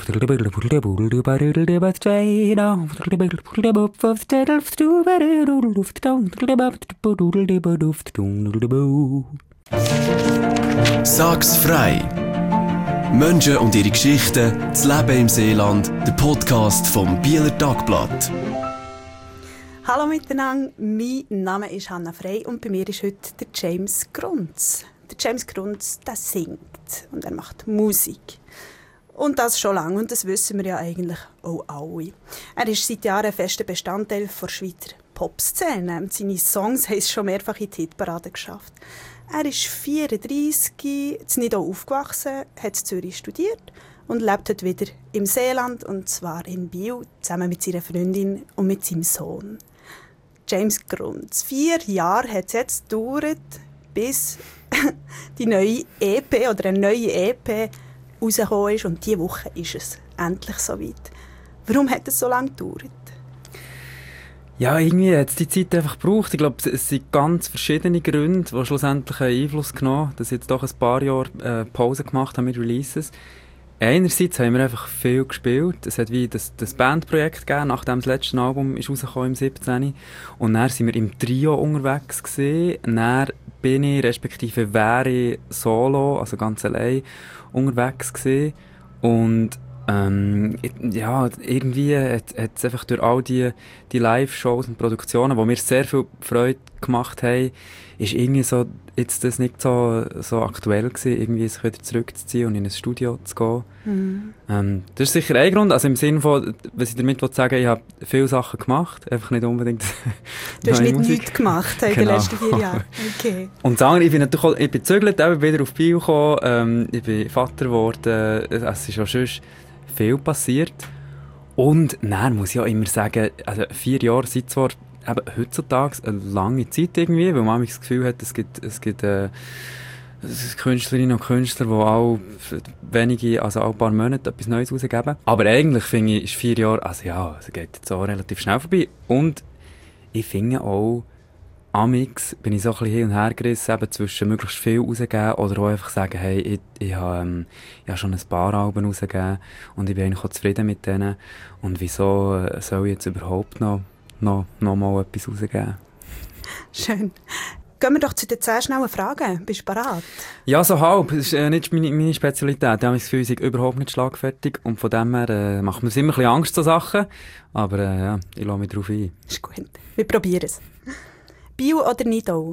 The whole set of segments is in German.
Sag's frei! Menschen und ihre Geschichten, das Leben im Seeland, der Podcast vom Bieler Tagblatt. Hallo miteinander, mein Name ist Hanna Frey und bei mir ist heute der James Grunz. Der James Grunz, der singt und er macht Musik. Und das schon lange, und das wissen wir ja eigentlich auch alle. Er ist seit Jahren ein fester Bestandteil der Schweizer Popszene. Seine Songs haben es schon mehrfach in die Hitparade geschafft. Er ist 34, in Nidau aufgewachsen, hat in Zürich studiert und lebt heute wieder im Seeland, und zwar in Biel, zusammen mit seiner Freundin und mit seinem Sohn. James Grunz. 4 Jahre hat es jetzt gedauert, bis die neue EP oder eine neue EP rausgekommen ist, und diese Woche ist es endlich soweit. Warum hat es so lange gedauert? Ja, irgendwie hat es die Zeit einfach gebraucht. Ich glaube, es sind ganz verschiedene Gründe, die schlussendlich einen Einfluss genommen haben, dass ich jetzt doch ein paar Jahre Pause gemacht habe mit Releases. Einerseits haben wir einfach viel gespielt. Es hat wie das Bandprojekt gegeben, nachdem das letzte Album ist rausgekommen im 17. Und dann waren wir im Trio unterwegs gewesen. Dann bin ich, respektive wäre ich solo, also ganz allein, unterwegs gewesen. Und ja, irgendwie hat es einfach durch all die Live-Shows und Produktionen, die mir sehr viel Freude gemacht haben, ist irgendwie so, jetzt das nicht so aktuell gewesen, irgendwie sich wieder zurückzuziehen und in ein Studio zu gehen. Mhm. Das ist sicher ein Grund, also im Sinne von, was ich damit sagen will, ich habe viele Sachen gemacht, einfach nicht unbedingt Du hast nicht nichts gemacht in den letzten 4 Jahren. Okay. Und das andere, ich bin natürlich auch, ich bin gezögert, wieder auf Biel gekommen, ich bin Vater geworden, es ist auch sonst viel passiert. Und dann muss ich auch immer sagen, also 4 Jahre sind zwar eben heutzutage eine lange Zeit irgendwie, weil man das Gefühl hat, es gibt Künstlerinnen und Künstler, die alle ein paar Monate etwas Neues rausgeben. Aber eigentlich finde ich, ist 4 Jahre, also ja, es geht jetzt auch relativ schnell vorbei. Und ich finde auch, amix bin ich so ein bisschen hin und her gerissen, eben zwischen möglichst viel rausgeben oder auch einfach sagen, hey, ich habe schon ein paar Alben rausgegeben und ich bin eigentlich auch zufrieden mit denen. Und wieso soll ich jetzt überhaupt noch mal etwas rausgeben? Schön. Gehen wir doch zu den 10 schnellen Fragen. Bist du bereit? Ja, so halb. Das ist nicht meine Spezialität. Ich habe das Gefühl, ich bin überhaupt nicht schlagfertig. Und von dem her macht mir immer ein bisschen Angst, so Sachen. Aber ja, ich lasse mich darauf ein. Ist gut. Wir probieren es. Biel oder Nidau?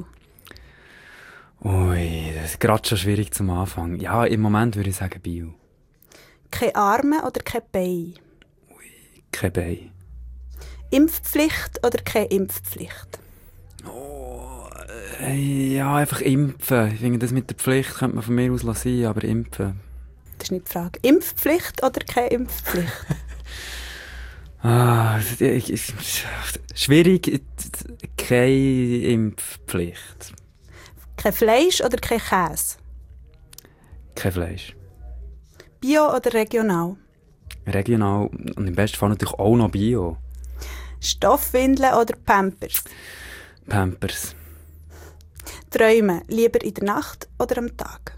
Ui, das ist gerade schon schwierig zum Anfang. Ja, im Moment würde ich sagen Biel. Keine Arme oder kein Bein? Ui, kein Bein. Impfpflicht oder keine Impfpflicht? Ja, einfach impfen. Ich finde, das mit der Pflicht könnte man von mir aus sein, aber impfen. Das ist nicht die Frage. Impfpflicht oder keine Impfpflicht? Schwierig, keine Impfpflicht. Kein Fleisch oder kein Käse? Kein Fleisch. Bio oder regional? Regional und im besten Fall natürlich auch noch Bio. Stoffwindeln oder Pampers? Pampers. Träumen, lieber in der Nacht oder am Tag?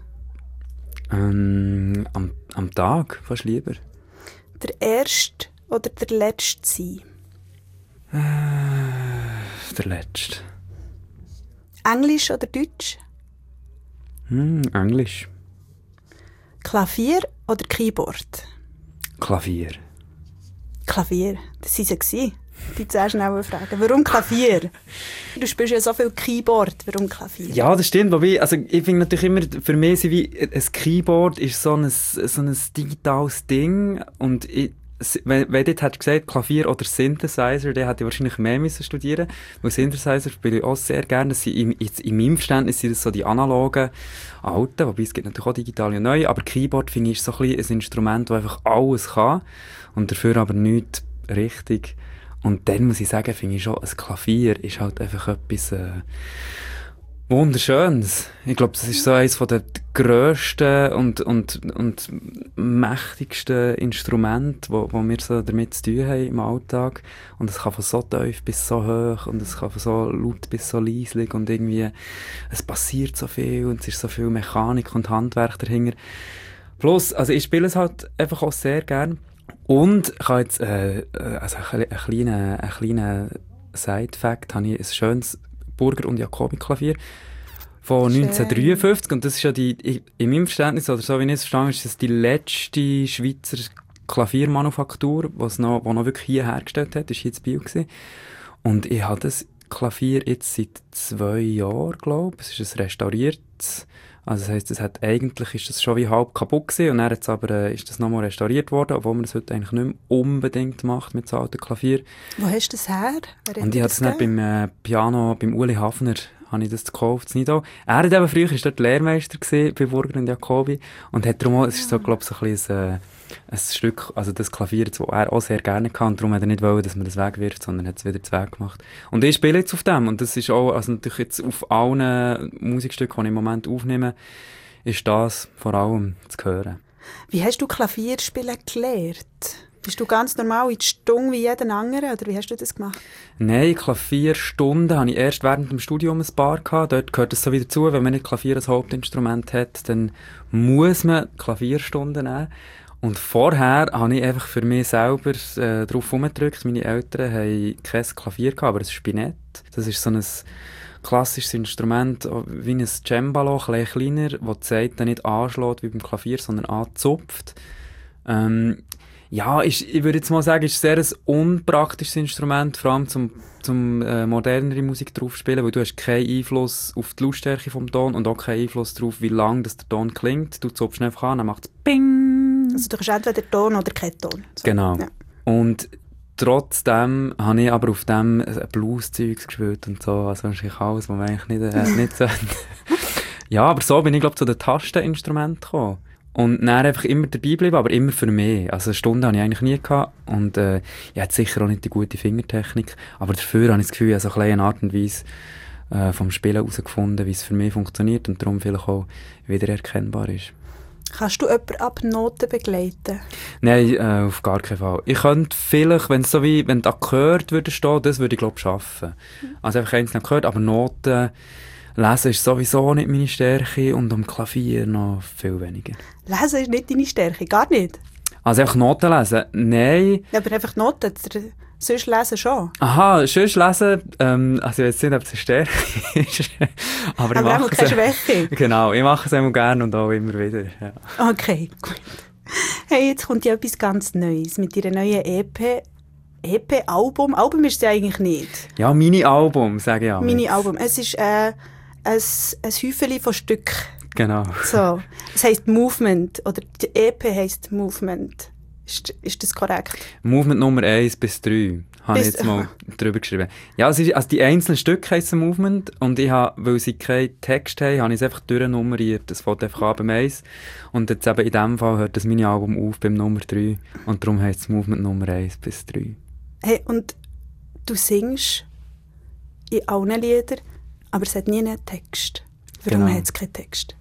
Am Tag, fast lieber. Der erste oder der letzte sein? Der letzte. Englisch oder Deutsch? Englisch. Klavier oder Keyboard? Klavier. Klavier, das waren sie. Die 10 schnellen Fragen. Warum Klavier? Du spielst ja so viel Keyboard. Warum Klavier? Ja, das stimmt. Wobei, also ich finde natürlich immer, für mich ist wie ein Keyboard ist so ein digitales Ding. Und wenn du jetzt hättest gesagt, Klavier oder Synthesizer, dann hätte ich wahrscheinlich mehr müssen studieren. Weil Synthesizer spiele ich auch sehr gerne. In meinem Verständnis sind das so die analogen alten, wobei es gibt natürlich auch digitale und neue. Aber Keyboard finde ich ist so ein Instrument, das einfach alles kann und dafür aber nichts richtig. Und dann muss ich sagen, finde ich schon, ein Klavier ist halt einfach etwas Wunderschönes. Ich glaube, das ist so eines der grössten und mächtigsten Instrumente, wo wir so damit zu tun haben im Alltag. Und es kann von so tief bis so hoch und es kann von so laut bis so leislich und irgendwie, es passiert so viel und es ist so viel Mechanik und Handwerk dahinter. Plus, also ich spiele es halt einfach auch sehr gern. Und ich habe jetzt also einen kleinen Side-Fact, habe ich ein schönes Burger- und Jacobi-Klavier von 1953 und das ist ja in meinem Verständnis, oder so wie ich es verstehe, ist das die letzte Schweizer Klaviermanufaktur, die noch wirklich hier hergestellt hat, ist hier in Biel gewesen. Und ich habe das Klavier jetzt seit 2 Jahren, glaube ich. Es ist ein restauriertes. Also das heisst, eigentlich ist das schon wie halb kaputt gewesen und dann jetzt aber, ist das nochmal restauriert worden, obwohl man das heute eigentlich nicht mehr unbedingt macht mit so alten Klavier. Wo hast du das her? Und ich habe das nicht beim Piano, beim Uli Hafner, habe ich das gekauft, in Nidau. Er hat eben früher, ist dort Lehrmeister gewesen, bei Burger und Jacobi und hat darum auch, es ist so, glaube ich, so ein bisschen ein Stück, also das Klavier, das er auch sehr gerne kann, und darum hat er nicht wollen, dass man das wegwirft, sondern hat es wieder zu Weg gemacht. Und ich spiele jetzt auf dem, und das ist auch, also natürlich jetzt auf allen Musikstücken, die ich im Moment aufnehme, ist das vor allem zu hören. Wie hast du Klavierspielen gelernt? Bist du ganz normal in die Stunde wie jeden anderen, oder wie hast du das gemacht? Nein, Klavierstunden hatte ich erst während dem Studium ein paar gehabt. Dort gehört es so wieder zu, wenn man nicht Klavier als Hauptinstrument hat, dann muss man Klavierstunden nehmen. Und vorher habe ich einfach für mich selber drauf rumgedrückt. Meine Eltern haben kein Klavier gehabt, aber ein Spinett. Das ist so ein klassisches Instrument, wie ein Cembalo, ein bisschen kleiner, das die Saiten nicht anschlägt wie beim Klavier, sondern anzupft. Ja, ich würde jetzt mal sagen, ist sehr ein unpraktisches Instrument, vor allem zum modernere Musik drauf spielen, weil du hast keinen Einfluss auf die Lautstärke vom Ton und auch keinen Einfluss darauf, wie lang das der Ton klingt. Du zupfst einfach an, dann macht es Ping. Also du kannst entweder Ton oder keinen Ton. So. Genau. Ja. Und trotzdem habe ich aber auf dem Blues-Zeugs gespielt und so, also wahrscheinlich alles, was man eigentlich nicht sollte. Ja, aber so bin ich, glaube ich, zu den Tasteninstrumenten gekommen. Und dann einfach immer dabei geblieben, aber immer für mich. Also eine Stunde hatte ich eigentlich nie gehabt. Und ich hatte sicher auch nicht die gute Fingertechnik. Aber dafür habe ich das Gefühl, ich habe so eine kleine Art und Weise vom Spielen herausgefunden, wie es für mich funktioniert und darum vielleicht auch wiedererkennbar ist. Kannst du jemanden ab Noten begleiten? Nein, auf gar keinen Fall. Ich könnte vielleicht, wenn es so wie, wenn der Akkord würde stehen, das würde ich glaube ich schaffen. Also einfach einzelne Akkorde, aber Noten lesen ist sowieso nicht meine Stärke und am Klavier noch viel weniger. Lesen ist nicht deine Stärke, gar nicht? Also einfach Noten lesen? Nein. Ja, aber einfach Noten, sonst lesen schon. Aha, sonst lesen, also ich weiß nicht, ob es eine Stärke ist. aber ich mache keine Schwäche. Genau, ich mache es immer gerne und auch immer wieder. Ja. Okay, gut. Hey, jetzt kommt ja etwas ganz Neues mit deiner neuen EP. EP-Album? Album ist es ja eigentlich nicht. Ja, Mini-Album, sage ich auch. Mini-Album. Es ist ein Häufchen von Stück. Genau. So. Es heisst Movement, oder die EP heisst Movement. Ist das korrekt? Movement Nummer 1 bis 3 habe ich jetzt mal drüber geschrieben. Ja, also die einzelnen Stücke heissen Movement und ich habe, weil sie keinen Text haben, habe ich es einfach durchnummeriert. Das fängt einfach an beim 1 und jetzt eben in diesem Fall hört das Mini-Album auf beim Nummer 3 und darum heisst es Movement Nummer 1 bis 3. Hey, und du singst in allen Liedern, aber es hat nie einen Text. Warum hat es keinen Text?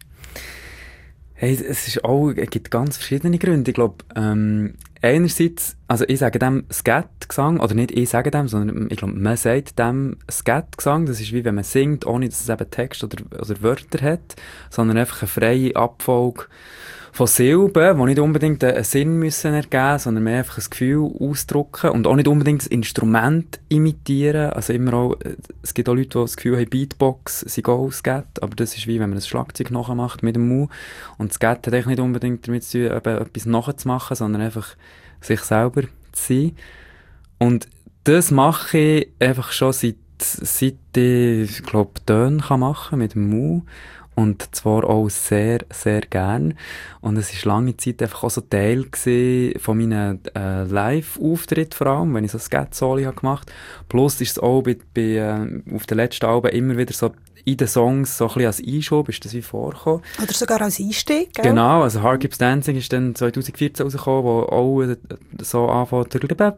Hey, es gibt ganz verschiedene Gründe. Ich glaube, einerseits, also ich sage dem Skat-Gesang, oder nicht ich sage dem, sondern ich glaube, man sagt dem Skat-Gesang. Das ist wie wenn man singt, ohne dass es eben Text oder Wörter hat, sondern einfach eine freie Abfolge von Silben, die nicht unbedingt einen Sinn müssen ergeben, sondern mehr einfach ein Gefühl ausdrücken und auch nicht unbedingt das Instrument imitieren. Also immer auch, es gibt auch Leute, die das Gefühl haben, Beatbox sei auch Skat, aber das ist wie, wenn man ein Schlagzeug nachmacht mit dem Mund. Und Skat hat eigentlich nicht unbedingt damit zu tun, etwas nachzumachen, sondern einfach sich selber zu sein. Und das mache ich einfach schon seit ich glaube, Töne kann machen mit dem Mund. Und zwar auch sehr, sehr gern. Und es war lange Zeit einfach auch so Teil von meinen Live-Auftritten vor allem, wenn ich so Skat-Soli gemacht habe. Plus ist es auch auf den letzten Alben immer wieder so in den Songs so ein bisschen als Einschub ist das wie vorgekommen. Oder sogar als Einstieg, gell? Genau, also Heart Keeps Dancing ist dann 2014 rausgekommen, wo auch so anfängt.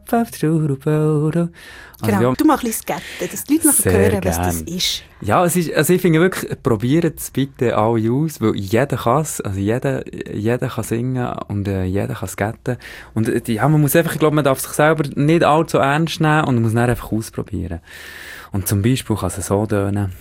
Genau, ja. Du machst ein bisschen Skaten, dass die Leute noch hören, was das ist. Ja, also ich finde wirklich, probiert es bitte alle aus, weil jeder kann es, also jeder kann singen und jeder kann skaten. Und ja, man muss einfach, ich glaube, man darf sich selber nicht allzu ernst nehmen und man muss dann einfach ausprobieren. Und zum Beispiel kann es so tönen.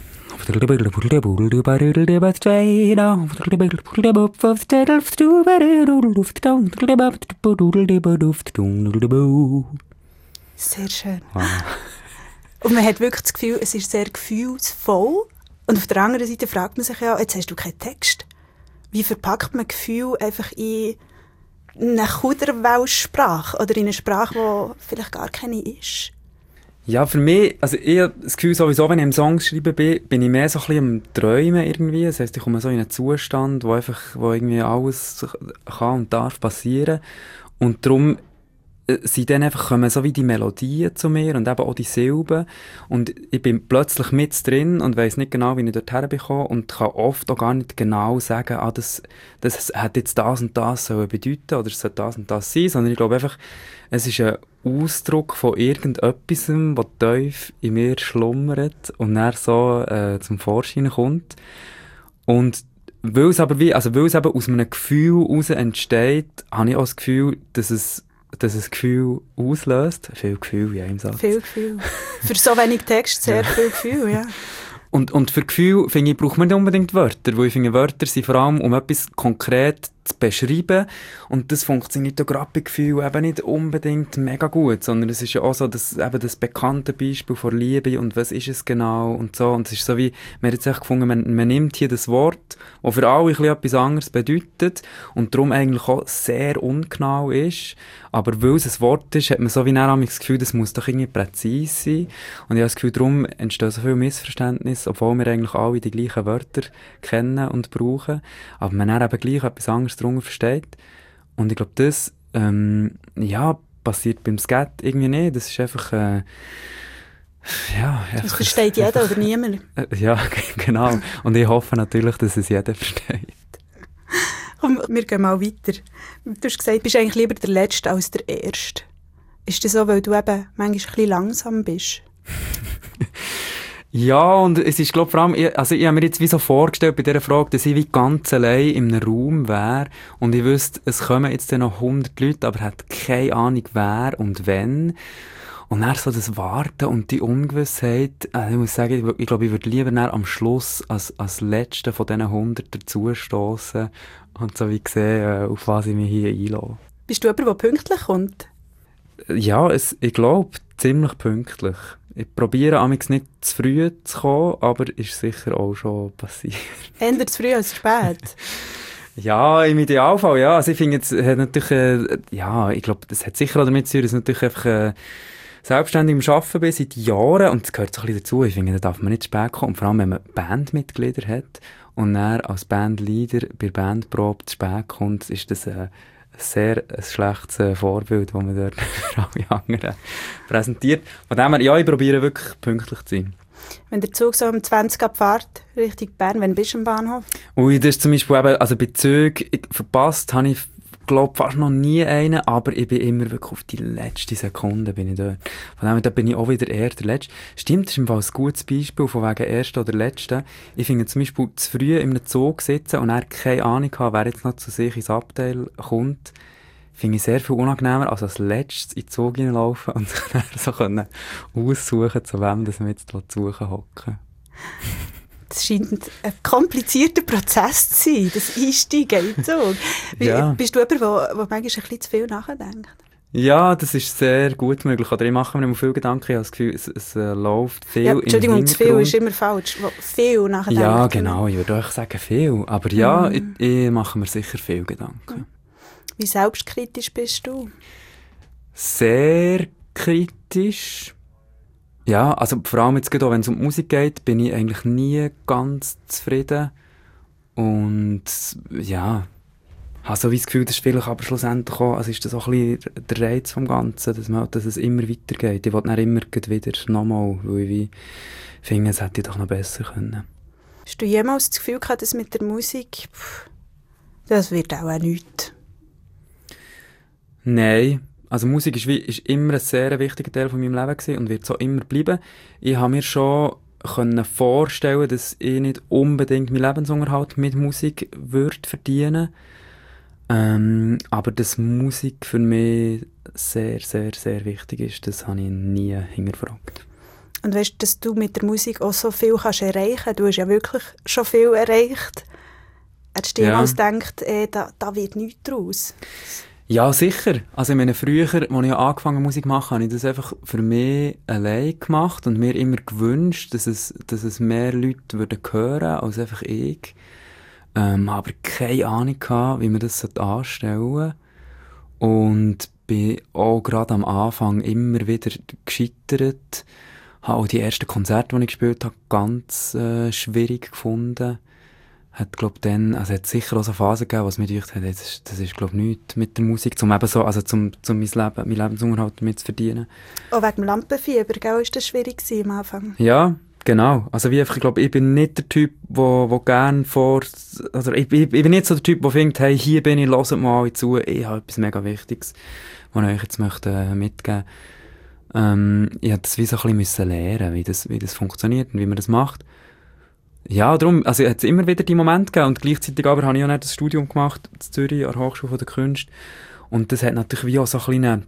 Sehr schön. Und man hat wirklich das Gefühl, es ist sehr gefühlsvoll. Und auf der anderen Seite fragt man sich ja, jetzt hast du keinen Text. Wie verpackt man Gefühl einfach in eine Kuderwelschsprache oder in eine Sprache, die vielleicht gar keine ist? Ja, für mich, also ich habe das Gefühl, sowieso, wenn ich im Song schreiben bin ich mehr so ein bisschen am Träumen irgendwie. Das heisst, ich komme so in einen Zustand, wo irgendwie alles kann und darf passieren. Und darum sind dann einfach, kommen so wie die Melodien zu mir und eben auch die Silben. Und ich bin plötzlich mit drin und weiss nicht genau, wie ich dorthin bekomme und kann oft auch gar nicht genau sagen, das hat jetzt das und das sollen bedeuten oder es soll das und das sein, sondern ich glaube einfach, es ist ein Ausdruck von irgendetwas, was tief in mir schlummert und dann so zum Vorschein kommt. Und weil es eben aus einem Gefühl heraus entsteht, habe ich auch das Gefühl, dass es Gefühl auslöst. Viel Gefühl, ja, im Satz. Viel Gefühl. Für so wenig Text sehr viel Gefühl, ja. Und für Gefühl, finde ich, braucht man nicht unbedingt Wörter, weil ich finde, Wörter sind vor allem, um etwas konkret zu beschreiben und das funktioniert ja gerade bei Gefühl eben nicht unbedingt mega gut, sondern es ist ja auch so, dass eben das bekannte Beispiel von Liebe und was ist es genau und so und es ist so wie, man hat jetzt echt gefunden, man nimmt hier das Wort, das für alle ein bisschen etwas anderes bedeutet und darum eigentlich auch sehr ungenau ist, aber weil es ein Wort ist, hat man so wie dann das Gefühl, das muss doch irgendwie präzise sein und ich habe das Gefühl, darum entstehen so viele Missverständnisse, obwohl wir eigentlich alle die gleichen Wörter kennen und brauchen, aber man dann eben gleich etwas anderes darunter versteht. Und ich glaube, das passiert beim Skat irgendwie nicht. Das ist einfach das versteht jeder oder niemand. Ja, genau. Und ich hoffe natürlich, dass es jeder versteht. Komm, wir gehen mal weiter. Du hast gesagt, du bist eigentlich lieber der Letzte als der Erste. Ist das so, weil du eben manchmal ein bisschen langsam bist? Ja, und es ist, glaube ich, vor allem, ich habe mir jetzt wie so vorgestellt bei dieser Frage, dass ich wie ganz allein in einem Raum wäre und ich wüsste, es kommen jetzt dann noch 100 Leute, aber ich hätte keine Ahnung, wer und wenn. Und dann so das Warten und die Ungewissheit, ich muss sagen, ich glaube, ich würde lieber dann am Schluss als Letzter von diesen 100 dazustossen und so wie sehen, auf was ich mich hier einlasse. Bist du jemand, der pünktlich kommt? Ja, ich glaube, ziemlich pünktlich. Ich probiere amigs nicht zu früh zu kommen, aber ist sicher auch schon passiert. Eher zu früh als zu spät? Ja, im Idealfall, ja. Also ich finde, es hat natürlich, ich glaube, das hat sicher auch damit zu tun, dass ich natürlich einfach selbstständig am Arbeiten bin seit Jahren und das gehört so ein bisschen dazu. Ich finde, da darf man nicht spät kommen. Und vor allem, wenn man Bandmitglieder hat und dann als Bandleader bei der Bandprobe zu spät kommt, ist das sehr ein schlechtes Vorbild, das man dort für alle anderen präsentiert. Von dem her, ja, ich probiere wirklich pünktlich zu sein. Wenn der Zug so um 20 abfährt, Richtung Bern, wann bist du am Bahnhof? Ui, das ist zum Beispiel eben, also bei Zügen verpasst habe ich, glaube fast noch nie einen, aber ich bin immer wirklich auf die letzte Sekunde bin ich dort. Von dem her, da bin ich auch wieder eher der Letzte. Stimmt, das ist im Fall ein gutes Beispiel von wegen Ersten oder Letzten. Ich finde zum Beispiel zu früh in einem Zug sitzen und er keine Ahnung haben, wer jetzt noch zu sich ins Abteil kommt, finde ich sehr viel unangenehmer, als Letztes in den Zug hineinlaufen und sich dann so können aussuchen, zu wem das wir jetzt suchen hocken. Das scheint ein komplizierter Prozess zu sein, das Einsteigen in den Zug. Ja. Bist du jemand, der manchmal ein bisschen zu viel nachdenkt? Ja, das ist sehr gut möglich. Oder ich mache mir immer viel Gedanken. Ich habe das Gefühl, es läuft viel im Entschuldigung, zu viel ist immer falsch. Viel nachdenken. Ja, genau. Ich würde euch sagen viel. Aber ja, ich mache mir sicher viel Gedanken. Wie selbstkritisch bist du? Sehr kritisch. Ja, also vor allem jetzt gerade auch, wenn es um die Musik geht, bin ich eigentlich nie ganz zufrieden. Und ja, habe so wie das Gefühl, das ist vielleicht aber schlussendlich auch, also ist das auch ein bisschen der Reiz vom Ganzen, dass es immer weitergeht. Ich will dann immer wieder nochmal, weil ich wie finde, es hätte ich doch noch besser können. Hast du jemals das Gefühl gehabt, dass mit der Musik, das wird auch nichts? Nein. Also Musik ist immer ein sehr wichtiger Teil von meinem Leben gewesen und wird so immer bleiben. Ich habe mir schon vorstellen, dass ich nicht unbedingt meinen Lebensunterhalt mit Musik würde verdienen. Aber dass Musik für mich sehr, sehr, sehr wichtig ist, das habe ich nie hinterfragt. Und weißt du, dass du mit der Musik auch so viel kannst erreichen? Du hast ja wirklich schon viel erreicht. Hättest du jemals gedacht, da wird nichts draus? Ja, sicher. Also ich meine, früher, als ich angefangen habe, Musik zu machen, habe ich das einfach für mich allein gemacht und mir immer gewünscht, dass es mehr Leute würden hören als einfach ich. Aber keine Ahnung gehabt, wie man das anstellen sollte. Und bin auch gerade am Anfang immer wieder gescheitert. Habe auch die ersten Konzerte, die ich gespielt habe, ganz schwierig gefunden. Hat, glaub, dann, also hat sicher auch so Phasen gegeben, was mir gedacht hat, das ist, glaub, nichts mit der Musik, zum eben so, also zum mein Lebensunterhalt damit zu verdienen. Auch wegen dem Lampenfieber, gell, ist das schwierig gewesen am Anfang? Ja, genau. Also wie einfach, ich glaube, ich bin nicht der Typ, wo gern also ich bin nicht so der Typ, der findet, hey, hier bin ich, hört mal alle zu, ich habe etwas mega Wichtiges, was ich euch jetzt mitgeben möchte. Ich musste das wie so ein bisschen lernen, wie das funktioniert und wie man das macht. Ja, darum, also es hat immer wieder die Momente gegeben und gleichzeitig aber habe ich auch nicht das Studium gemacht in Zürich an der Hochschule der Künste und das hat natürlich wie auch so ein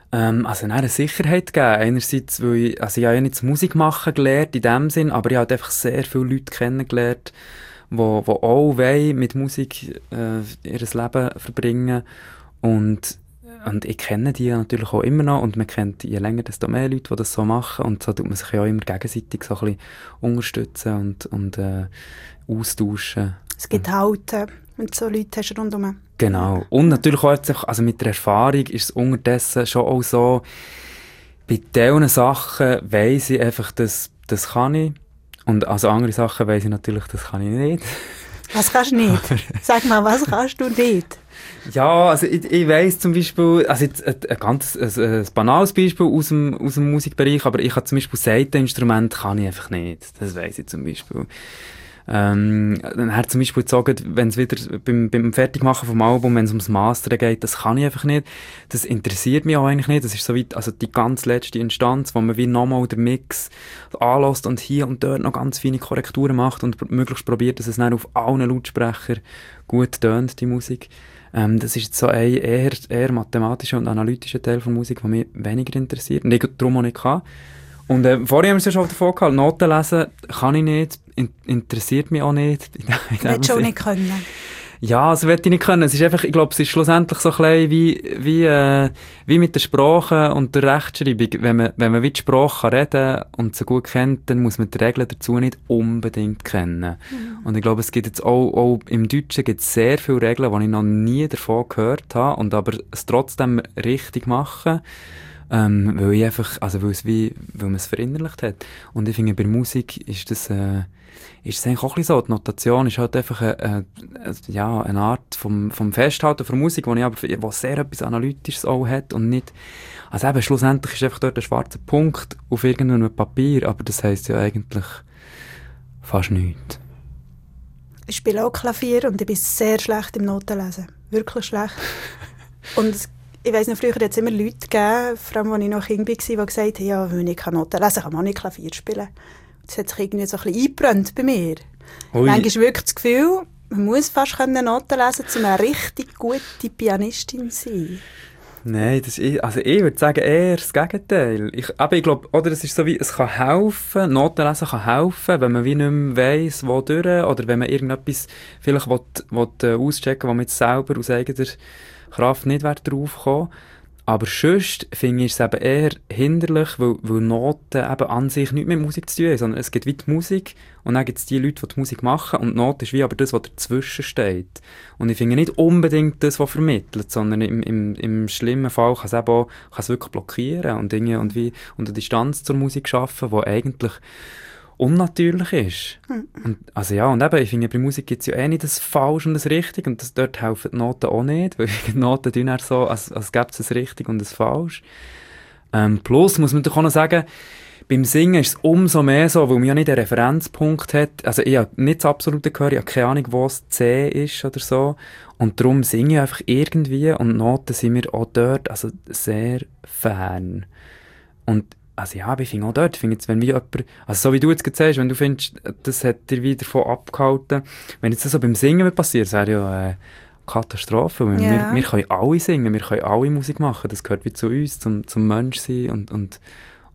eine Sicherheit gegeben. Einerseits, weil ich habe ja nicht das Musik machen gelernt in dem Sinn, aber ich habe einfach sehr viele Leute kennengelernt, die auch mit Musik ihr Leben verbringen und ich kenne die natürlich auch immer noch und man kennt je länger, desto mehr Leute, die das so machen und so tut man sich ja auch immer gegenseitig so ein bisschen unterstützen und austauschen. Es gibt Halten, wenn du so Leute hast rundherum. Genau. Und natürlich auch jetzt, also mit der Erfahrung ist es unterdessen schon auch so, bei diesen Sachen weiss ich einfach, das kann ich. Und also andere Sachen weiss ich natürlich, das kann ich nicht. Was kannst du nicht? Sag mal, was kannst du nicht? Ja, also ich weiss zum Beispiel, also jetzt ein ganz banales Beispiel aus dem Musikbereich, aber ich kann zum Beispiel Saiteninstrument kann ich einfach nicht. Das weiss ich zum Beispiel. Dann hat zum Beispiel gesagt, wenn es wieder beim Fertigmachen vom Album, wenn es ums Mastern geht, das kann ich einfach nicht. Das interessiert mich auch eigentlich nicht. Das ist so weit, also die ganz letzte Instanz, wo man wie nochmal den Mix anlässt und hier und dort noch ganz feine Korrekturen macht und möglichst probiert, dass es dann auf allen Lautsprechern gut tönt, die Musik. Das ist jetzt so ein eher mathematischer und analytischer Teil von Musik, der mich weniger interessiert und ich darum auch nicht kann. Und vorher haben wir es ja schon davon gehabt, Noten lesen kann ich nicht, interessiert mich auch nicht. Willst du auch nicht können? Ja, das will ich nicht können. Es ist einfach, ich glaube, es ist schlussendlich so ein bisschen wie mit der Sprache und der Rechtschreibung. Wenn man wie die Sprache reden kann und sie gut kennt, dann muss man die Regeln dazu nicht unbedingt kennen. Mhm. Und ich glaube, es gibt jetzt auch im Deutschen gibt es sehr viele Regeln, die ich noch nie davon gehört habe und aber es trotzdem richtig machen. Weil ich einfach, also weil man es verinnerlicht hat. Und ich finde, bei Musik ist es eigentlich auch ein bisschen so. Die Notation ist halt einfach eine Art vom Festhalten von Musik, wo sehr etwas Analytisches auch hat und nicht, also eben schlussendlich ist einfach dort ein schwarzer Punkt auf irgendeinem Papier, aber das heisst ja eigentlich fast nichts. Ich spiele auch Klavier und ich bin sehr schlecht im Notenlesen. Wirklich schlecht. Und ich weiss noch, früher hat es immer Leute gegeben, vor allem als ich noch Kind war, die gesagt haben, ja, wenn ich Noten lesen kann, man auch nicht Klavier spielen. Das hat sich irgendwie so ein bisschen eingebrannt bei mir. Ui. Manchmal ist wirklich das Gefühl, man muss fast Noten lesen, um eine richtig gute Pianistin zu sein. Nein, ich würde sagen eher das Gegenteil. Aber ich glaube, oder es ist so wie, es kann helfen, Notenlesen kann helfen, wenn man wie nicht mehr weiss, wo durch, oder wenn man irgendetwas vielleicht auschecken will, wo man jetzt selber aus eigener Kraft nicht drauf kommen. Aber sonst finde ich es eben eher hinderlich, weil Noten eben an sich nichts mit Musik zu tun haben, sondern es gibt wie die Musik und dann gibt es die Leute, die die Musik machen und die Note ist wie aber das, was dazwischen steht. Und ich finde nicht unbedingt das, was vermittelt, sondern im schlimmen Fall kann es wirklich blockieren und Dinge und wie eine Distanz zur Musik schaffen, die eigentlich unnatürlich ist. Und, also ja, und eben, ich finde, bei Musik gibt es ja nicht das Falsch und das Richtig und dort helfen die Noten auch nicht, weil die Noten tun ja so, als gäbe es ein Richtig und ein Falsch. Plus muss man doch auch noch sagen, beim Singen ist es umso mehr so, weil man ja nicht einen Referenzpunkt hat. Also ich habe nicht das absolute Gehör, ich habe keine Ahnung, wo es C ist oder so. Und darum singe ich einfach irgendwie und Noten sind mir auch dort also sehr fern. Und also ja, aber ich finde auch dort, wenn wie jemand, also so wie du jetzt gesagt hast, wenn du findest, das hat dir wieder davon abgehalten, wenn jetzt das so beim Singen passiert, wäre ja Katastrophe. Yeah. Wir können alle singen, wir können alle Musik machen, das gehört wie zu uns, zum Menschsein und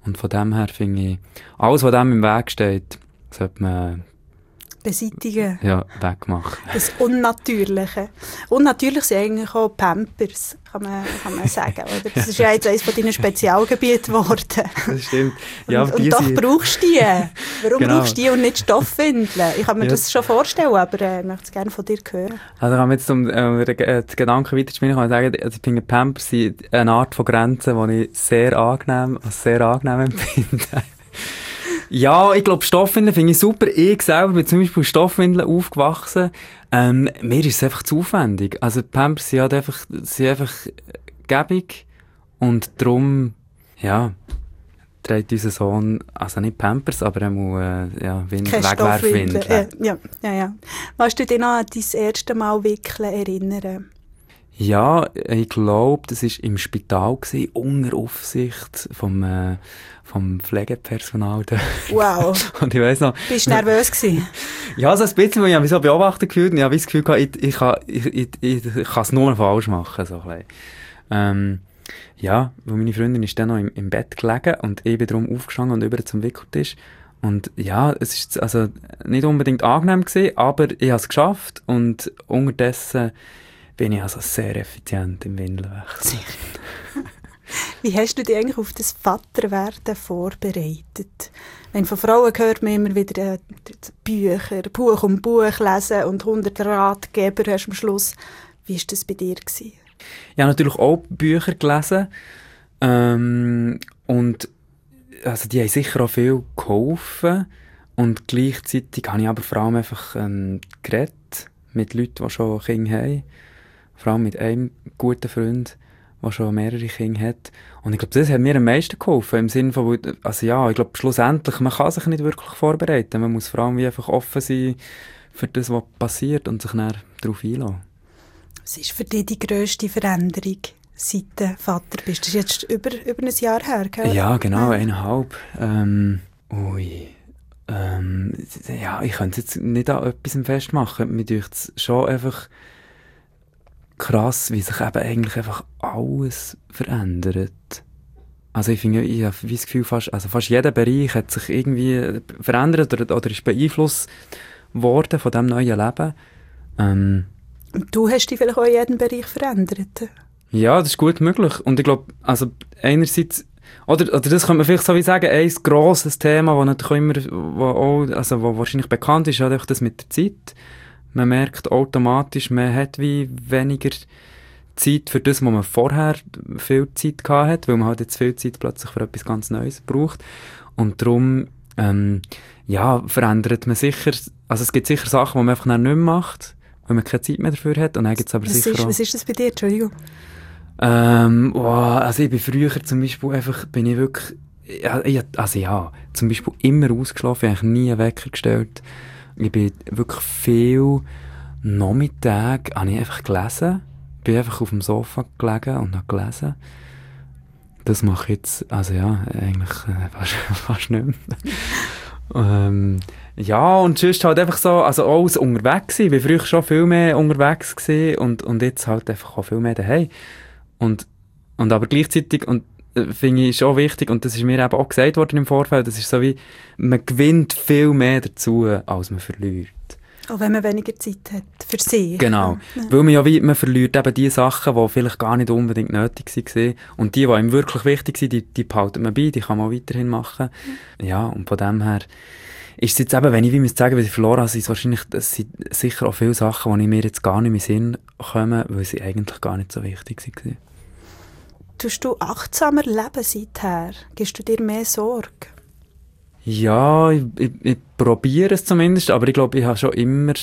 Und von dem her finde ich, alles, was dem im Weg steht, sollte man beseitigen. Ja, wegmachen. Das Unnatürliche. Unnatürlich sind eigentlich auch Pampers, kann man sagen. Oder? Das ist ja jetzt eines von deinen Spezialgebieten geworden. Das stimmt. Ja, und doch brauchst du die. Warum genau. brauchst du die und nicht Stoffwindeln? Ich kann mir das schon vorstellen, aber ich möchte es gerne von dir hören. Also kann man jetzt, um den Gedanken weiterzuspielen, kann ich sagen, also ich finde, Pampers sind eine Art von Grenzen, die ich sehr angenehm empfinde. Ja, ich glaube, Stoffwindeln finde ich super. Ich selber bin zum Beispiel Stoffwindeln aufgewachsen. Mir ist es einfach zu aufwendig. Also, die Pampers sind halt einfach gäbig. Und darum, ja, trägt unser Sohn, also nicht Pampers, aber er muss, Wegwerfwindeln. Ja. Magst du dich noch an dein erste Mal wickeln erinnern? Ja, ich glaube, das war im Spital gewesen, unter Aufsicht vom Pflegepersonal. Wow. Und ich weiss noch... Bist du nervös gewesen? Ja, so ein bisschen, weil ich mich so beobachtet gefühlt und ich habe das Gefühl gehabt, ich kann es nur falsch machen, so ein bisschen. Ja, weil meine Freundin ist dann noch im Bett gelegen und ich bin darum aufgestanden und über zum Wickeltisch. Und ja, es ist also nicht unbedingt angenehm gewesen, aber ich habe es geschafft und unterdessen bin ich also sehr effizient im Windelwechsel. Wie hast du dich eigentlich auf das Vaterwerden vorbereitet? Wenn von Frauen hört man immer wieder Bücher, Buch um Buch lesen und 100 Ratgeber hast am Schluss. Wie war das bei dir gewesen? Ich habe natürlich auch Bücher gelesen. Und also die haben sicher auch viel geholfen. Und gleichzeitig habe ich aber vor allem einfach geredet mit Leuten, die schon Kinder haben. Vor allem mit einem guten Freund, der schon mehrere Kinder hat. Und ich glaube, das hat mir am meisten geholfen. Im Sinne von, also ja, ich glaube, schlussendlich, man kann sich nicht wirklich vorbereiten. Man muss vor allem wie einfach offen sein für das, was passiert und sich dann darauf einlassen. Was ist für dich die grösste Veränderung, seit du Vater bist? Das ist jetzt über ein Jahr her, gell? Ja, genau, 1,5. Ja, ich könnte jetzt nicht an etwas festmachen. Mir denkt es schon einfach krass, wie sich eben eigentlich einfach alles verändert. Also ich finde, ich habe das Gefühl, fast jeder Bereich hat sich irgendwie verändert oder ist beeinflusst worden von diesem neuen Leben. Und du hast dich vielleicht auch in jedem Bereich verändert? Ja, das ist gut möglich. Und ich glaube, also einerseits, oder das könnte man vielleicht so wie sagen, ein grosses Thema, das natürlich immer, wo wahrscheinlich bekannt ist, ist einfach das mit der Zeit. Man merkt automatisch, man hat wie weniger Zeit für das, was man vorher viel Zeit gehabt hat, weil man halt jetzt viel Zeit plötzlich für etwas ganz Neues braucht. Und darum, verändert man sicher, also es gibt sicher Sachen, die man einfach nicht mehr macht, weil man keine Zeit mehr dafür hat. Und dann gibt's aber was ist das bei dir, Entschuldigung? Also ich bin früher zum Beispiel einfach, bin ich wirklich, zum Beispiel immer ausgeschlafen, ich habe nie einen Wecker gestellt. Ich bin wirklich viel Nachmittag, habe ich einfach gelesen, bin einfach auf dem Sofa gelegen und habe gelesen. Das mache ich jetzt, eigentlich fast nicht mehr. Ja, und sonst halt einfach so, also alles unterwegs gewesen. Ich war früher schon viel mehr unterwegs gewesen und jetzt halt einfach auch viel mehr daheim. Und aber gleichzeitig, und finde ich schon wichtig, und das ist mir eben auch gesagt worden im Vorfeld, das ist so wie, man gewinnt viel mehr dazu, als man verliert. Auch wenn man weniger Zeit hat für sich. Genau, ja. Weil man verliert eben die Sachen, die vielleicht gar nicht unbedingt nötig waren. Und die einem wirklich wichtig sind, die behalten man bei, die kann man auch weiterhin machen. Ja, und von dem her ist es jetzt eben, wenn ich sagen wie ich verloren habe, das sind sicher auch viele Sachen, die mir jetzt gar nicht mehr in den Sinn kommen, weil sie eigentlich gar nicht so wichtig waren. Tust du achtsamer leben seither? Gibst du dir mehr Sorge? Ja, ich probiere es zumindest, aber ich glaube, ich habe schon immer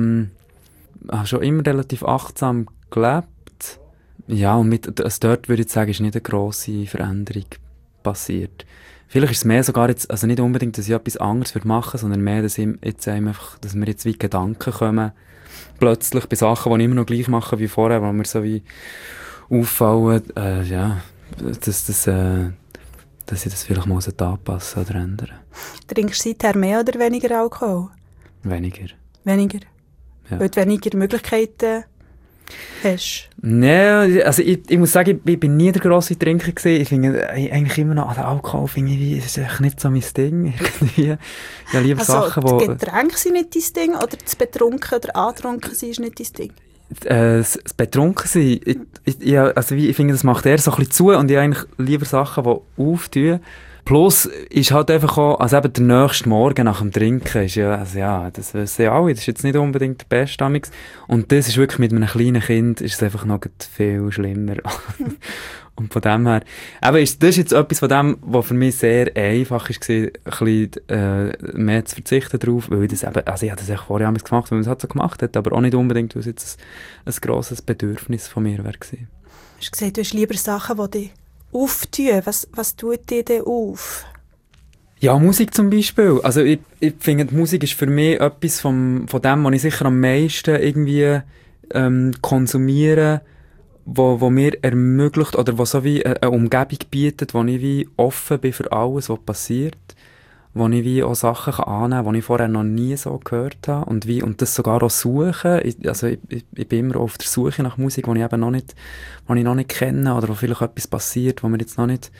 relativ achtsam gelebt. Ja, und dort würde ich sagen, ist nicht eine grosse Veränderung passiert. Vielleicht ist es mehr sogar jetzt, also nicht unbedingt, dass ich etwas anderes machen würde, sondern mehr, dass mir jetzt wie Gedanken kommen, plötzlich bei Sachen, die ich immer noch gleich mache wie vorher, wo mir so wie auffallen, dass ich das vielleicht muss anpassen oder ändern. Trinkst du seither mehr oder weniger Alkohol? Weniger. Weniger? Ja. Weil du weniger Möglichkeiten hast? Nein, also ich muss sagen, ich bin nie der grosse Trinker gewesen. Ich finde eigentlich immer noch, also Alkohol finde ich, ist echt nicht so mein Ding. Irgendwie. Ja, lieber Also Sachen, die Getränke sind nicht dein Ding oder das Betrunken oder Antrunken sein ist nicht dein Ding? Das Betrunkensein, ich finde, das macht eher so ein bisschen zu und ich eigentlich lieber Sachen, die auftun. Plus ist halt einfach auch, also eben der nächste Morgen nach dem Trinken ist ja, also ja, das wissen ja alle, das ist jetzt nicht unbedingt der Beste damals. Und das ist wirklich mit einem kleinen Kind, ist es einfach noch viel schlimmer. Und von dem her, eben das ist jetzt etwas von dem, was für mich sehr einfach war, ein bisschen mehr zu verzichten darauf, weil ich das eben, also ich habe das echt vorher gemacht, weil man es halt so gemacht hat, aber auch nicht unbedingt, weil es jetzt ein grosses Bedürfnis von mir wäre gewesen. Du hast gesagt, du hast lieber Sachen, die dich auftun. Was tut dir denn auf? Ja, Musik zum Beispiel. Also ich finde, die Musik ist für mich etwas von dem, was ich sicher am meisten irgendwie konsumiere, wo mir ermöglicht, oder was so wie eine Umgebung bietet, wo ich wie offen bin für alles, was passiert, wo ich wie auch Sachen annehmen kann, die ich vorher noch nie so gehört habe und das sogar auch suchen. Ich bin immer auf der Suche nach Musik, die ich eben noch nicht kenne oder wo vielleicht etwas passiert, wo mir jetzt noch nicht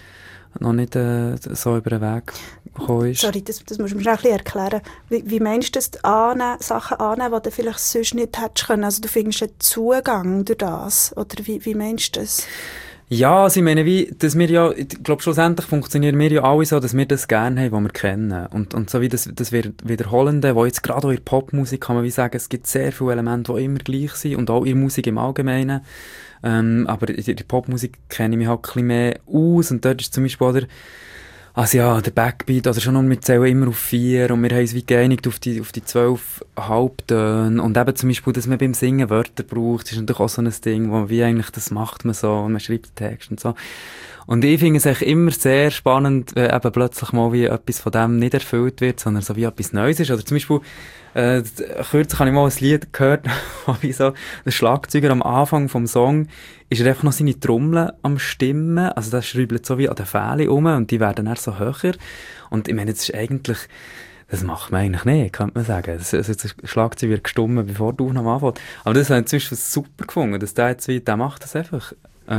so über den Weg gekommen ist. Sorry, das musst du mir schon ein bisschen erklären. Wie meinst du das, Sachen annehmen, die du vielleicht sonst nicht hättest können? Also du findest einen Zugang durch das? Oder wie meinst du das? Ja, also ich meine, dass wir ja, ich glaube, schlussendlich funktionieren wir ja alle so, dass wir das gerne haben, was wir kennen. Und so wie das Wiederholende, wo jetzt gerade auch in der Popmusik kann man wie sagen, es gibt sehr viele Elemente, die immer gleich sind und auch in der Musik im Allgemeinen. Aber in der Popmusik kenne ich mich halt ein bisschen mehr aus und dort ist zum Beispiel auch der Backbeat, also schon noch, wir zählen immer auf 4 und wir haben uns wie geeinigt auf die 12 Halbtöne und eben zum Beispiel, dass man beim Singen Wörter braucht, ist natürlich auch so ein Ding, wo wie eigentlich, das macht man so und man schreibt den Text und so. Und ich finde es eigentlich immer sehr spannend, wenn eben plötzlich mal wie etwas von dem nicht erfüllt wird, sondern so wie etwas Neues ist. Oder zum Beispiel, kürzlich habe ich mal ein Lied gehört, wo wie so der Schlagzeuger am Anfang vom Song ist er einfach noch seine Trommeln am Stimmen, also das schreibt so wie an den Fählen rum und die werden dann so höher. Und ich meine, das ist eigentlich, das macht man eigentlich nicht, könnte man sagen. Das Schlagzeug wird gestummen, bevor du noch anfängst. Aber das habe ich inzwischen super gefunden, dass der jetzt wie, der macht das einfach.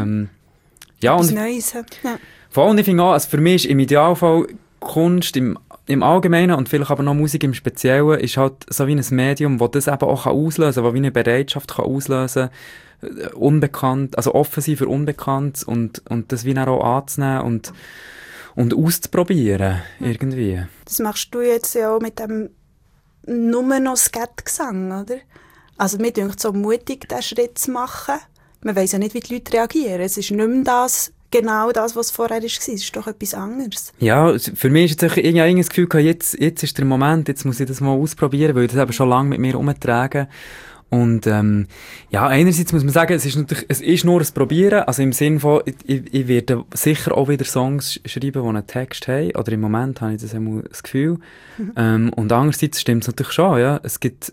Ja, etwas und Neues. Ja. vor allem, ich finde auch, also für mich ist im Idealfall Kunst im Allgemeinen und vielleicht aber noch Musik im Speziellen ist halt so wie ein Medium, das das eben auch auslösen kann, das wie eine Bereitschaft kann auslösen kann, unbekannt, also offen sein für Unbekannt und das wie dann auch anzunehmen und auszuprobieren, irgendwie. Das machst du jetzt ja auch mit dem nur noch Skat-Gesang, oder? Also mir denkt es so mutig, diesen Schritt zu machen. Man weiss ja nicht, wie die Leute reagieren. Es ist nicht mehr genau das, was vorher war. Es ist doch etwas anderes. Ja, für mich ist jetzt irgendwie das Gefühl, jetzt ist der Moment, jetzt muss ich das mal ausprobieren, weil ich das eben schon lange mit mir herumtrage. Und ja, einerseits muss man sagen, es ist nur ein Probieren, also im Sinne von, ich werde sicher auch wieder Songs schreiben, die einen Text haben, oder im Moment habe ich das einmal das Gefühl. Und andererseits stimmt es natürlich schon, ja, es gibt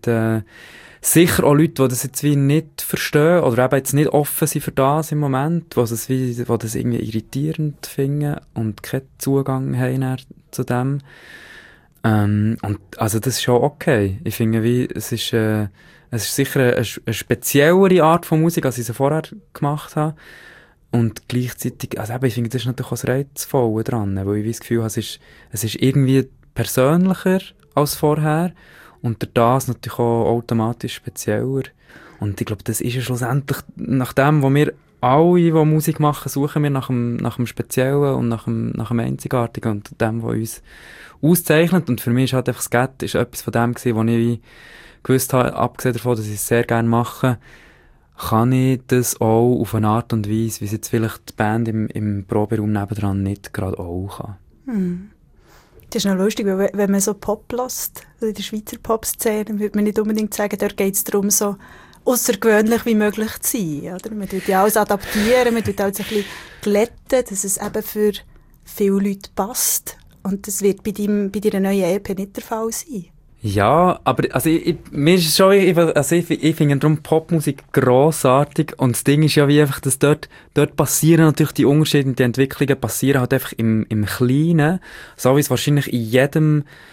sicher auch Leute, die das jetzt wie nicht verstehen oder eben jetzt nicht offen sind für das im Moment, die das irgendwie irritierend finden und keinen Zugang haben zu dem. Und also das ist schon okay. Ich finde, es ist sicher eine speziellere Art von Musik, als ich sie vorher gemacht habe. Und gleichzeitig, also eben, ich finde, das ist natürlich auch das Reizvolle dran, weil ich das Gefühl habe, es ist irgendwie persönlicher als vorher. Und durch das natürlich auch automatisch spezieller. Und ich glaube, das ist ja schlussendlich, nach dem, was wir alle, die Musik machen, suchen wir nach dem Speziellen und nach dem Einzigartigen und dem, was uns auszeichnet. Und für mich ist halt einfach Skat ist etwas von dem gewesen, was ich gewusst habe, abgesehen davon, dass ich es sehr gerne mache, kann ich das auch auf eine Art und Weise, wie es jetzt vielleicht die Band im Proberaum nebendran nicht gerade auch kann. Das ist noch lustig, weil wenn man so Pop hört, also in der Schweizer Pop-Szene, würde man nicht unbedingt sagen, dort geht es darum, so außergewöhnlich wie möglich zu sein. Oder? Man tut ja alles adaptieren, man tut alles ein bisschen glätten, dass es eben für viele Leute passt. Und das wird bei deiner neuen EP nicht der Fall sein. Ja, aber also mir ist schon, ich finde darum Popmusik grossartig und das Ding ist ja wie einfach, dass dort passieren natürlich die Unterschiede und die Entwicklungen passieren halt einfach im Kleinen, so wie es wahrscheinlich in jedem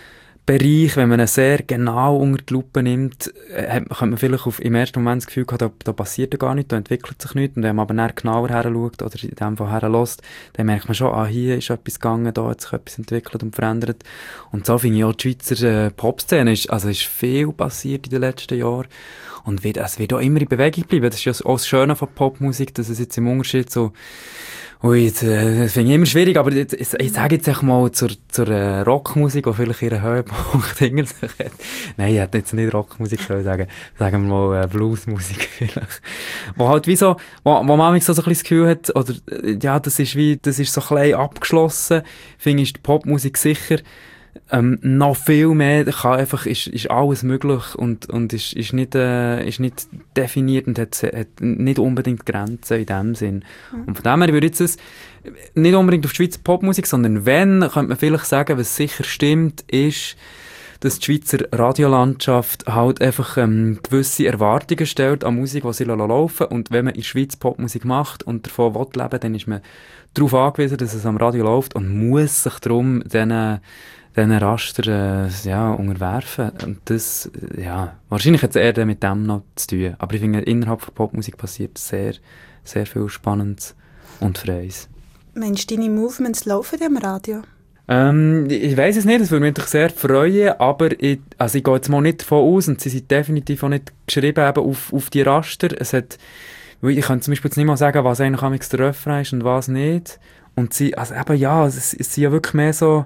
Bereich, wenn man ihn sehr genau unter die Lupe nimmt, könnte man vielleicht im ersten Moment das Gefühl haben, da passiert ja gar nichts, da entwickelt sich nichts. Und wenn man aber dann genauer her schaut oder in dem Fall herlässt, dann merkt man schon, hier ist etwas gegangen, da hat sich etwas entwickelt und verändert. Und so finde ich auch, die Schweizer Popszene ist viel passiert in den letzten Jahren. Und es wird auch immer in Bewegung bleiben. Das ist ja auch das Schöne von Popmusik, dass es jetzt im Unterschied so, das finde ich immer schwierig, aber ich sage jetzt auch mal zur Rockmusik, die vielleicht ihren Höhepunkt hinter sich hat. Nein, ich hätte jetzt nicht Rockmusik sagen sollen, sagen wir mal Bluesmusik vielleicht. Wo halt wie so, wo man manchmal so ein bisschen das Gefühl hat, oder, ja, das ist so ein bisschen abgeschlossen, finde ich die Popmusik sicher. Noch viel mehr ist alles möglich und ist nicht definiert und hat nicht unbedingt Grenzen in dem Sinn. Und von dem her würde ich jetzt nicht unbedingt auf die Schweizer Popmusik, sondern könnte man vielleicht sagen, was sicher stimmt, ist, dass die Schweizer Radiolandschaft halt einfach gewisse Erwartungen stellt an Musik, die sie laufen. Und wenn man in der Schweiz Popmusik macht und davon leben will, dann ist man darauf angewiesen, dass es am Radio läuft und muss sich darum diesen Raster unterwerfen. Und das, wahrscheinlich hat es eher mit dem noch zu tun. Aber ich finde, innerhalb von Popmusik passiert sehr, sehr viel Spannendes und Freies. Meinst du, deine Movements laufen am Radio? Ich weiss es nicht, das würde mich natürlich sehr freuen, aber ich gehe jetzt mal nicht davon aus, und sie sind definitiv auch nicht geschrieben eben auf die Raster. Ich kann zum Beispiel jetzt nicht mal sagen, was eigentlich der Refrain ist und was nicht. Und es sind ja wirklich mehr so,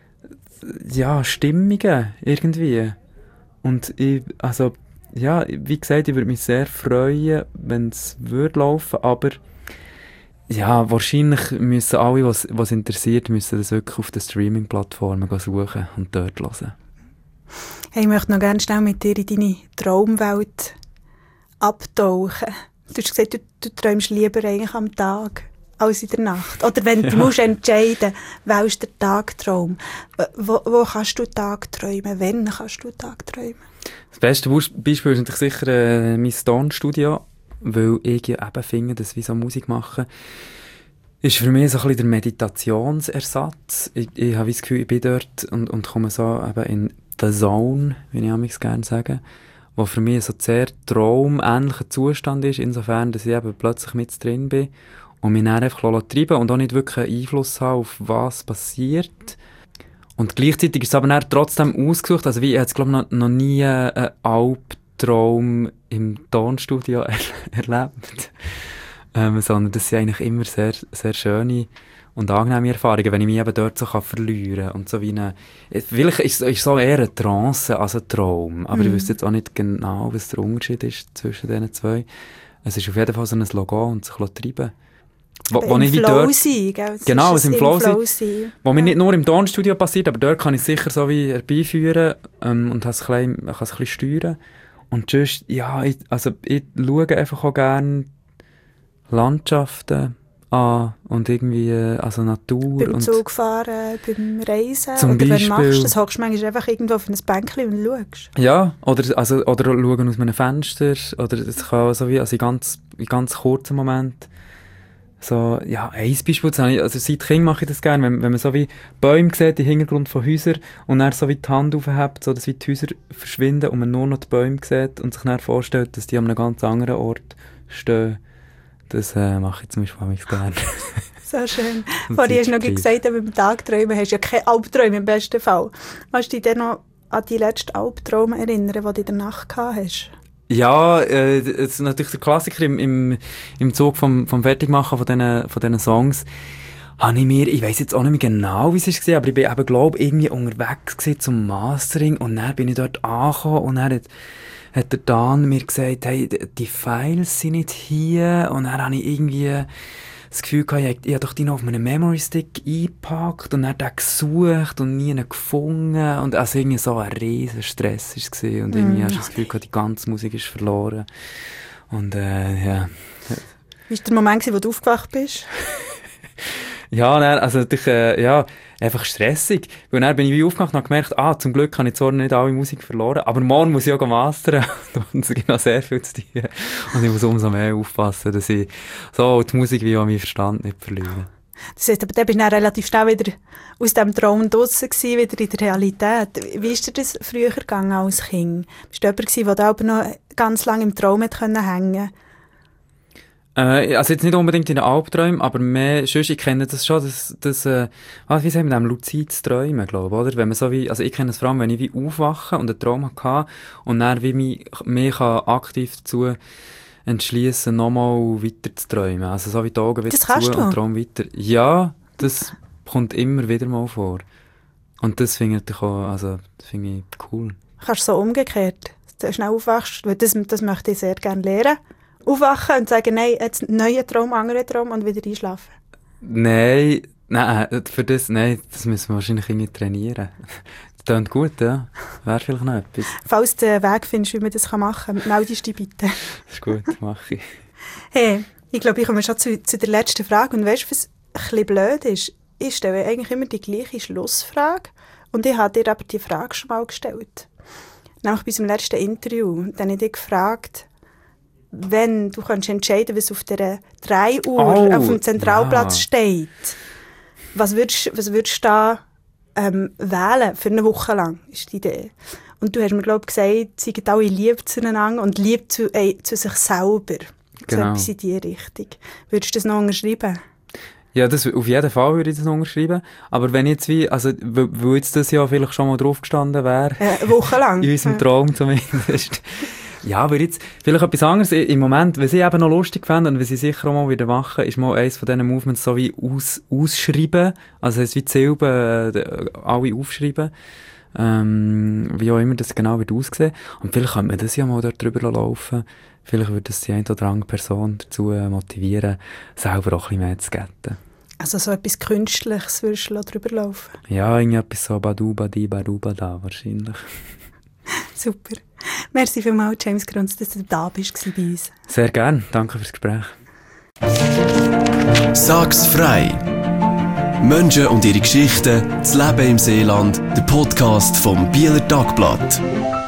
Stimmungen irgendwie. Und wie gesagt, ich würde mich sehr freuen, wenn es laufen würde, aber ja, wahrscheinlich müssen alle, was interessiert, müssen das wirklich auf den Streaming-Plattformen suchen und dort hören. Hey, ich möchte noch gerne schnell mit dir in deine Traumwelt abtauchen. Du hast gesagt, du träumst lieber eigentlich am Tag als in der Nacht. Oder wenn du musst entscheiden, welcher der Tagtraum. Wo kannst du Tagträumen? Wann kannst du Tagträumen? Das beste Beispiel ist natürlich sicher mein Tonstudio, weil ich ja eben finde, dass wir so Musik machen, ist für mich so ein bisschen der Meditationsersatz. Ich habe das Gefühl, ich bin dort und komme so eben in the zone, wie ich es gerne sage, wo für mich so ein sehr traumähnlicher Zustand ist, insofern, dass ich eben plötzlich mit drin bin und mich dann einfach treiben und auch nicht wirklich einen Einfluss haben auf was passiert. Und gleichzeitig ist es aber dann trotzdem ausgesucht, also wie ich jetzt glaube noch nie einen Albtraum im Tonstudio erlebt. Sondern das sind eigentlich immer sehr, sehr schöne und angenehme Erfahrungen, wenn ich mich eben dort so verlieren kann. Und so wie vielleicht ist es so eher eine Trance als ein Traum. Aber ich wüsste jetzt auch nicht genau, was der Unterschied ist zwischen diesen zwei. Es ist auf jeden Fall so ein Logo und sich treiben. Wo nicht wie dort sein, gell? Genau, es im Flow sein. Wo mir nicht nur im Tonstudio passiert, aber dort kann ich sicher so wie herbeiführen und kann es ein bisschen steuern. Und sonst, ich schaue einfach auch gerne Landschaften an und irgendwie also Natur. Beim Zugfahren, beim Reisen zum oder Beispiel, wenn du machst, das hockst du manchmal einfach irgendwo auf ein Bänkchen und schaust. Ja, oder schauen aus einem Fenster oder es kann so wie in ganz kurzen Moment. So, ja, ein Beispiel, seit Kind mache ich das gerne, wenn man so wie Bäume sieht im Hintergrund von Häusern und dann so wie die Hand aufhebt, so dass wie die Häuser verschwinden und man nur noch die Bäume sieht und sich dann vorstellt, dass die an einem ganz anderen Ort stehen. Das mache ich zum Beispiel auch gerne. So schön. Vorhin hast du noch gesagt, beim Tagträumen hast du ja keine Albträume im besten Fall. Kannst du dich dann noch an die letzten Albträume erinnern, die du in der Nacht gehabt hast? Ja, es ist natürlich der Klassiker im Zug vom Fertigmachen von diesen Songs. Habe ich mir, ich weiss jetzt auch nicht mehr genau, wie es war, aber ich bin eben, glaube ich, irgendwie unterwegs zum Mastering und dann bin ich dort angekommen und dann hat der Dan mir gesagt, hey, die Files sind nicht hier und dann habe ich irgendwie das Gefühl gehabt, ich habe doch die noch auf meinen Memory Stick eingepackt und dann den gesucht und nie gefunden und also irgendwie so ein riesen Stress war es und irgendwie hast du das Gefühl gehabt, die ganze Musik ist verloren und ja. Wie war der Moment, wo du aufgewacht bist? Ja, also natürlich, einfach stressig. Weil dann bin ich wie aufgewacht und habe gemerkt, zum Glück habe ich zwar nicht alle Musik verloren, aber morgen muss ich auch mastern. Und es gibt noch sehr viel zu tun. Und ich muss umso mehr aufpassen, dass ich so die Musik wie auch meinen Verstand nicht verliere. Das heißt, aber dann bist du dann relativ schnell wieder aus diesem Traum draussen gewesen, wieder in der Realität. Wie ist dir das früher gegangen als Kind? Bist du jemand gewesen, der da aber noch ganz lange im Traum hat hängen konnte? Also jetzt nicht unbedingt in den Albträumen, aber mehr, sonst, ich kenne das schon, wie sagen wir das, luzides Träumen, glaube ich, oder? Wenn man so wie, also ich kenne es vor allem, wenn ich wie aufwache und einen Traum hatte und dann wie mich aktiv dazu entschließen, nochmal weiter zu träumen. Also so wie die Augen wieder zu und Traum weiter. Ja, das kommt immer wieder mal vor. Und das finde ich auch, also, das finde ich cool. Kannst du so umgekehrt, dass du schnell aufwachst, weil das möchte ich sehr gerne lernen. Aufwachen und sagen, nein, jetzt neuer Traum, anderer Traum und wieder einschlafen? Nein, das müssen wir wahrscheinlich irgendwie trainieren. Das klingt gut, ja. Wäre vielleicht noch etwas. Falls du einen Weg findest, wie man das machen kann, meldest dich bitte. Das ist gut, mache ich. Hey, ich glaube, ich komme schon zu der letzten Frage. Und weißt du, was ein bisschen blöd ist? Ich stelle eigentlich immer die gleiche Schlussfrage. Und ich habe dir aber die Frage schon mal gestellt. Nämlich bei unserem letzten Interview. Dann habe ich dich gefragt, wenn du kannst entscheiden, was auf der 3 Uhr auf dem Zentralplatz steht, was würdest du da wählen für eine Woche lang, ist die Idee. Und du hast mir, glaube ich, gesagt, sie sind alle lieb zueinander und lieb zu sich selber. Genau. So etwas in diese Richtung. Würdest du das noch unterschreiben? Ja, das, auf jeden Fall würde ich das unterschreiben. Aber wenn jetzt weil jetzt das ja vielleicht schon mal drauf gestanden wäre. Eine Woche lang. In unserem Traum zumindest. Ja, aber jetzt vielleicht etwas anderes. Im Moment, was ich eben noch lustig fände und was ich sicher auch mal wieder mache, ist mal eines von diesen Movements so wie ausschreiben. Also es wie die Silben alle aufschreiben. Wie auch immer das genau wird aussehen. Und vielleicht könnte man das ja mal dort drüber laufen. Vielleicht würde das die eine oder andere Person dazu motivieren, selber auch ein bisschen mehr zu skaten. Also so etwas Künstliches würdest du drüber laufen? Ja, irgendetwas so Badu, Badi, Badu, Bada wahrscheinlich. Super. Merci vielmals, James Grunz, dass du da bist bei uns. Sehr gern. Danke fürs Gespräch. Sag's frei! Menschen und ihre Geschichten, das Leben im Seeland, der Podcast vom Bieler Tagblatt.